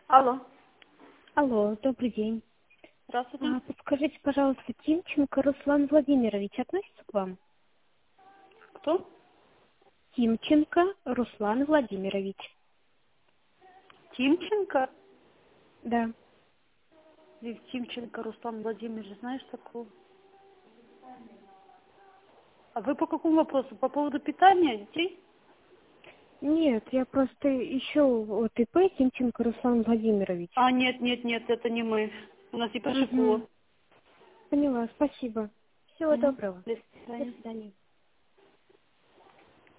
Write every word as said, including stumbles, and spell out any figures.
Алло, Алло, добрый день. здравствуйте. А, подскажите, пожалуйста, Тимченко Руслан Владимирович относится к вам? Кто? Тимченко Руслан Владимирович. Тимченко? Да. Или Тимченко Руслан Владимирович, знаешь такого? А вы по какому вопросу? По поводу питания детей? Нет, я просто ищу вот ИП Тимченко Руслан Владимирович. А, нет, нет, нет, это не мы. У нас и Угу. Пашикова. Поняла, спасибо. Всего Угу. доброго. До До свидания. свидания.